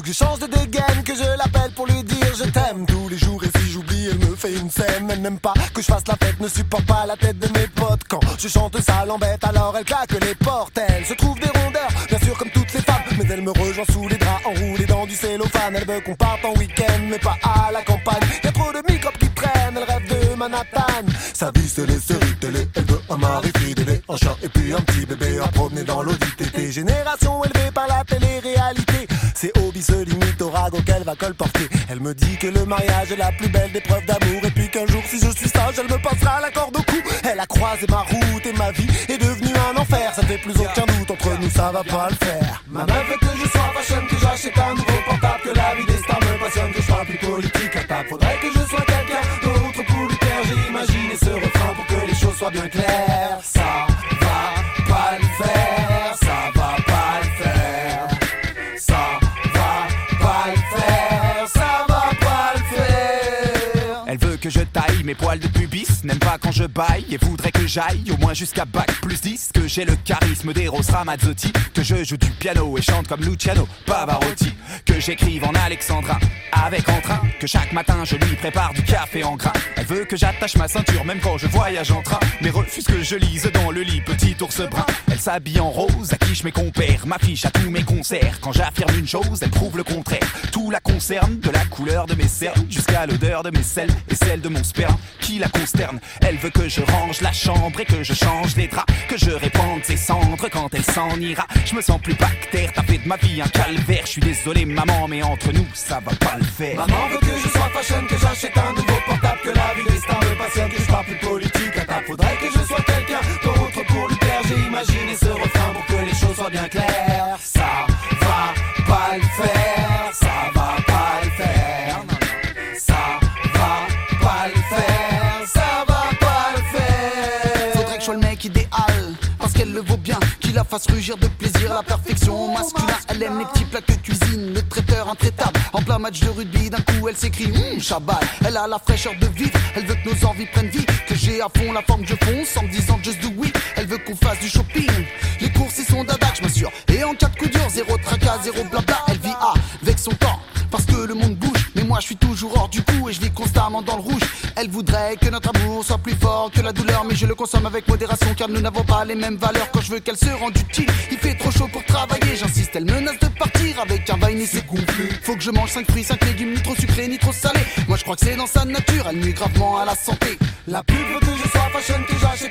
je change de dégaine, que je l'appelle pour lui dire je t'aime. Tous les jours et si j'oublie, elle me fait une scène. Elle n'aime pas que je fasse la fête, ne supporte pas la tête de mes potes. Quand je chante ça l'embête, alors elle claque les portes. Elle se trouve des rondeurs, bien sûr comme toutes les femmes, mais elle me rejoint sous les draps, enroulée dans du cellophane. Elle veut qu'on parte en week-end, mais pas à la campagne. Y'a trop de microbes qui traînent, elle rêve de Manhattan. Sa vie c'est les séries télé, elle veut un mari fidèle, un chat et puis un petit bébé à promener dans l'audit été. Génération élevée par la télé-réalité, ses hobbies se limitent au ragot qu'elle va colporter. Elle me dit que le mariage est la plus belle des preuves d'amour, et puis qu'un jour si je suis sage, elle me passera la corde au cou. Elle a croisé ma route et ma vie est devenue un enfer. Ça fait plus aucun doute, entre nous ça va pas le faire. Ma meuf veut que je sois fashion, que j'achète un nouveau portable, que la vie des stars me passionne, que je sois plus politique à table. Faudrait que je sois quelqu'un d'autre pour lui plaire. J'ai imaginé ce refrain pour que les choses soient bien claires. Ça va pas le faire, ça va pas le faire. Ça va pas le faire, ça va pas le faire. Elle veut que je taille mes poils de pubis, n'aime pas quand je baille et voudrait que j'aille au moins jusqu'à bac plus 10. Que j'ai le charisme d'Eros Ramazzotti, que je joue du piano et chante comme Luciano Pavarotti, que j'écrive en alexandrin avec entrain, que chaque matin je lui prépare du café en grain. Elle veut que j'attache ma ceinture même quand je voyage en train, mais refuse que je lise dans le lit petit ours brun. Elle s'habille en rose, affiche mes compères, m'affiche à tous mes concerts. Quand j'affirme une chose, elle prouve le contraire. Tout la concerne, de la couleur de mes cernes jusqu'à l'odeur de mes selles et celle de mon sperme qui la consterne. Elle veut que je range la chambre et que je change les draps, que je répande ses cendres quand elle s'en ira. Je me sens plus bactère, t'as fait de ma vie un calvaire. Je suis désolé maman, mais entre nous ça va pas le faire. Maman veut que je sois fashion, que j'achète un nouveau portable, que la vie des stars me passionne, que je sois plus politique à table. Faudrait que je sois quelqu'un d'autre pour lui plaire. J'ai imaginé ce refrain pour que les choses soient bien claires. Ça va pas le faire, ça va pas le faire. Ça va pas le faire, ça va pas le faire. Faudrait que je sois le mec idéal, parce qu'elle le vaut bien, qu'il la fasse rugir de plaisir. La perfection masculin, elle aime les petits plats que cuisine le traiteur intraitable. En plein match de rugby, d'un coup elle s'écrie Chabal. Elle a la fraîcheur de vivre, elle veut que nos envies prennent vie, que j'ai à fond la forme que je fonce en me disant just do it. Elle veut qu'on fasse du shopping, les courses ils sont dada, je m'assure. Et en cas de coup dur, zéro tracas, zéro blabla. Elle vit avec son temps, parce que le monde bouge, mais moi je suis toujours hors du coup et je vis constamment dans le rouge. Elle voudrait que notre amour soit plus fort que la douleur, mais je le consomme avec modération car nous n'avons pas les mêmes valeurs. Quand je veux qu'elle se rende utile, il fait trop chaud pour travailler, j'insiste, elle menace de partir avec un vain et c'est gonflé. Faut que je mange 5 fruits, 5 légumes, ni trop sucré, ni trop salé. Moi je crois que c'est dans sa nature, elle nuit gravement à la santé. La pub veut que je sois fashion, que j'achète